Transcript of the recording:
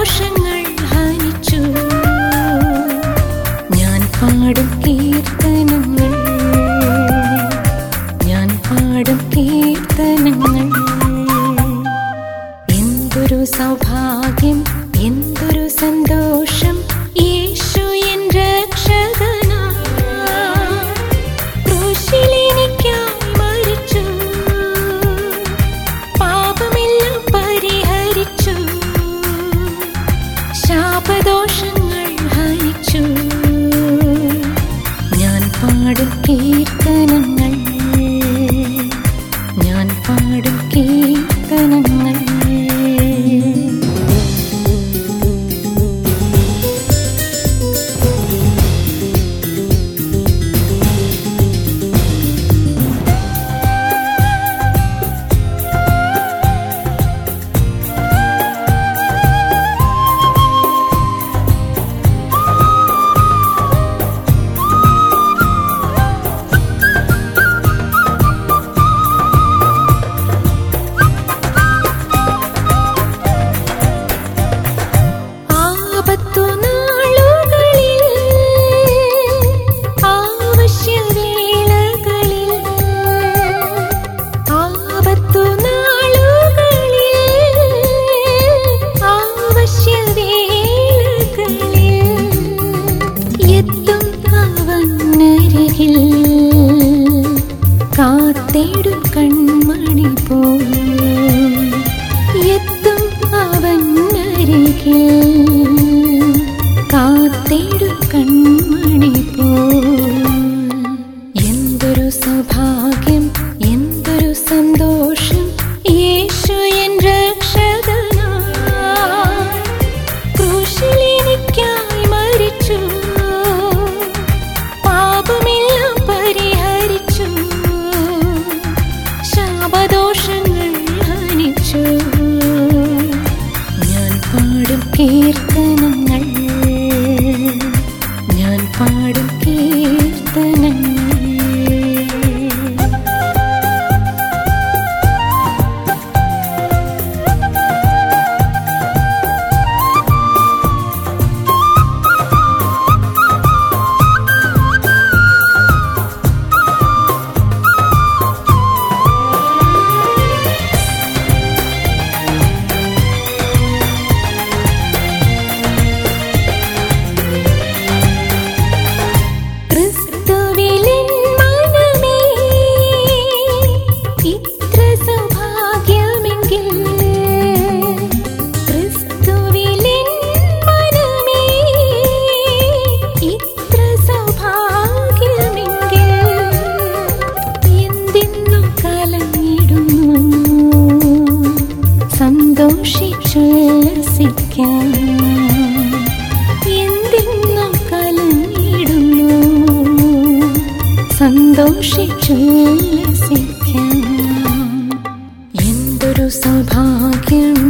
ശാപദോഷങ്ങൾ ഹനിച്ചു. ഞാൻ പാടും കീർത്തനങ്ങൾ, ഞാൻ പാടും കീർത്തനങ്ങൾ. എന്തൊരു സൗഭാഗ്യം, എന്തൊരു സന്തോഷം, യേശു എൻ രക്ഷകനാ. ക്രൂശിലെനിക്കായി മരിച്ചു, പാപമെല്ലാം പരിഹരിച്ചു. ശാപദോഷങ്ങൾ ഹനിച്ചു. ഞാൻ പാടും കീർത്തനങ്ങൾ, ഞാൻ പാടും കീർത്തനങ്ങൾ. കാത്തേടും കൺമണി പോൽ എത്തും അവനരികിൽ, കാത്തേടും കൺമണി പോൽ. എന്തൊരു സൗഭാഗ്യം, എന്തൊരു സന്തോഷം, യേശു എൻ രക്ഷകനാ. ക്രൂശിലെനിക്കായി മരിച്ചു, പാപമെല്ലാം പരിഹരിച്ചു. ശാപദോഷങ്ങൾ ഹനിച്ചു. ഞാൻ പാടും കീർത്തനങ്ങൾ, ഞാൻ പാടും കീർത്തനങ്ങൾ. സന്തോഷിച്ചുല്ലസിക്കാം, എന്തെന്നും കലങ്ങിടുന്നു. സന്തോഷിച്ചുല്ലസിക്കാം. എന്തൊരു സൗഭാഗ്യം,